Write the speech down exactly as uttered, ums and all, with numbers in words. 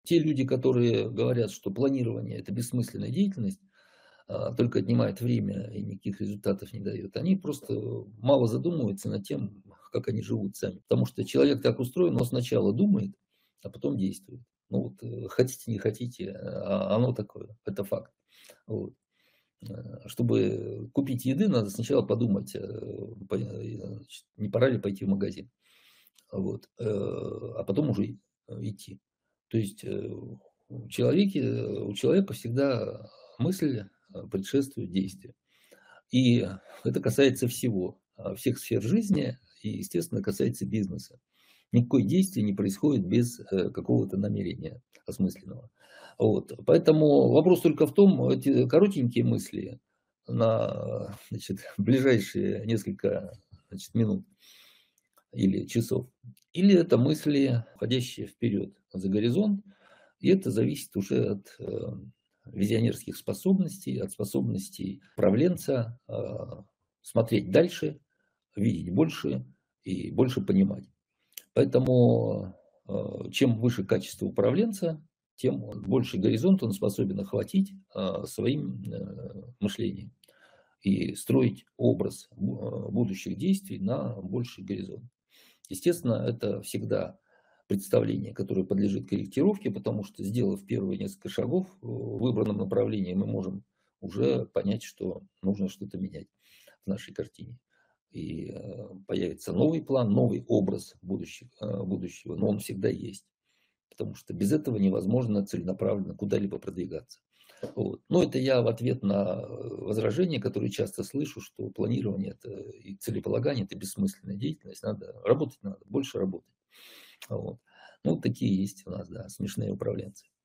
Те люди, которые говорят, что планирование- это бессмысленная деятельность, а, только отнимает время и никаких результатов не дает, они просто мало задумываются над тем, как они живут сами. Потому что человек так устроен, он сначала думает, а потом действует. Ну вот, э, хотите не хотите, а оно такое, это факт. Вот. Э, чтобы купить еды, надо сначала подумать, э, по э, значит, не пора ли пойти в магазин. Вот, э, а потом уже и идти. То есть, э, у человеке у человека всегда мысль, э, предшествует действию. И это касается всего, а, всех сфер жизни и, естественно, касается бизнеса. Никакое действие не происходит без, э, какого-то намерения осмысленного. Вот. Поэтому вопрос только в том, эти коротенькие мысли на, значит, ближайшие несколько, значит, минут или часов, или это мысли, уходящие вперед за горизонт. И это зависит уже от, э, визионерских способностей, от способностей управленца, а, смотреть дальше, видеть больше и больше понимать. Поэтому, э, чем выше качество управленца, тем больше горизонт он способен охватить, а, своим, э, мышлением и строить образ бу э, будущих действий на больший горизонт. Естественно, это всегда представление, которое подлежит корректировке, потому что, сделав первые несколько шагов в выбранном направлении, мы можем уже понять, что нужно что-то менять в нашей картине. И, э, появится новый план, новый образ будущих э, будущего, но он всегда есть. Потому что без этого невозможно целенаправленно куда-либо продвигаться. Вот. Но это я в ответ на, э, возражения, которые часто слышу, что планирование- это и целеполагание- это бессмысленная деятельность, надо работать надо, больше работать. Вот. Ну, такие есть у нас, да, смешные управленцы.